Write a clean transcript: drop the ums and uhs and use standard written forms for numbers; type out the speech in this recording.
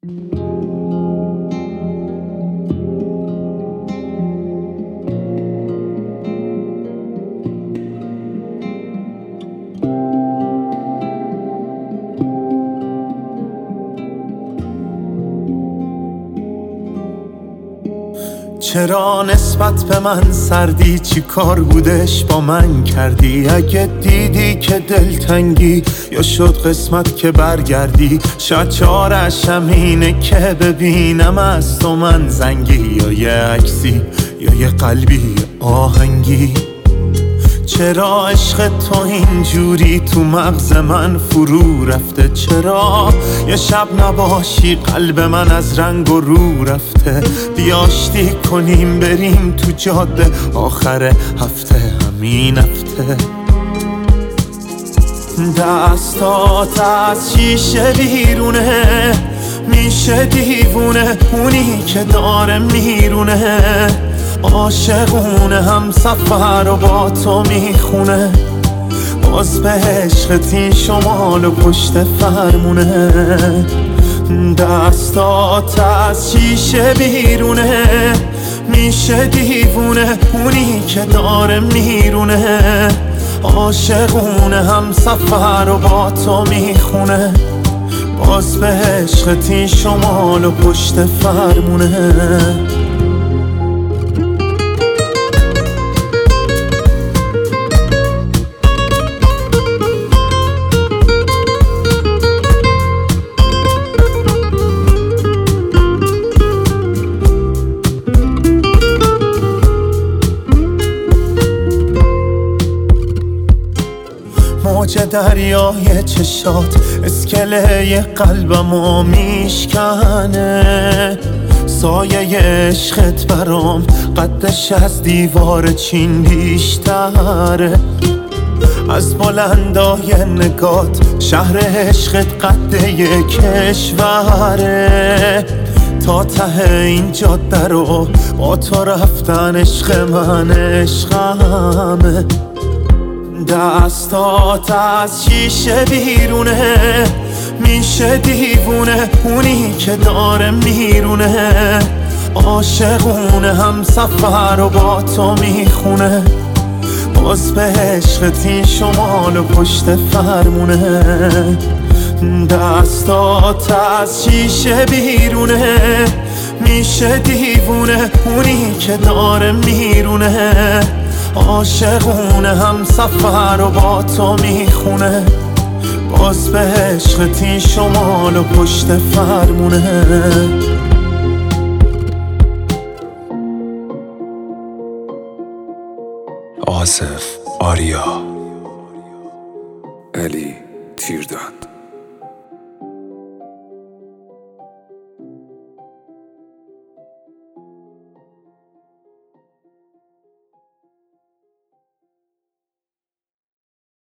چرا نسبت به من سردی؟ چی کار بودش با من کردی؟ اگه دیدی که دلتنگی یا شد قسمت که برگردی، شاید چارش همینه که ببینم از تو من زنگی، یا یه عکسی یا یه قلبی آهنگی. چرا عشق تو اینجوری تو مغز من فرو رفته؟ چرا یه شب نباشی قلب من از رنگ و رو رفته؟ بیاشتی کنیم بریم تو جاده آخر هفته، همین هفته. دستات از شیشه بیرونه، میشه دیوونه اونی که داره میرونه. عاشقونه هم سفر و با تو میخونه، باز به عشقت این شمال و پشت فرمونه. دستات از شیشه بیرونه، میشه دیوونه اونی که داره میرونه. عاشقونه هم سفر و با تو میخونه، باز به عشقت این شمال و پشت فرمونه. موج دریای چشات اسکله قلبمو میشکنه. سایه عشقت برام قدش از دیوار چین بیشتره. از بلندای نگات شهر عشقت قد یک کشوره. تا ته این جاده رو با تو رفتن عشق من عشقمه. دستات از شیشه بیرونه، میشه دیوونه اونی که داره میرونه. عاشقونه هم سفر و با تو میخونه، باز به عشقت این شمال و پشت فرمونه. دستات از شیشه بیرونه، میشه دیوونه اونی که داره میرونه. عاشقونه هم سفر و با تو میخونه، باز به عشقت این شمال و پشت فرمونه. آصف آریا، علی تیردان.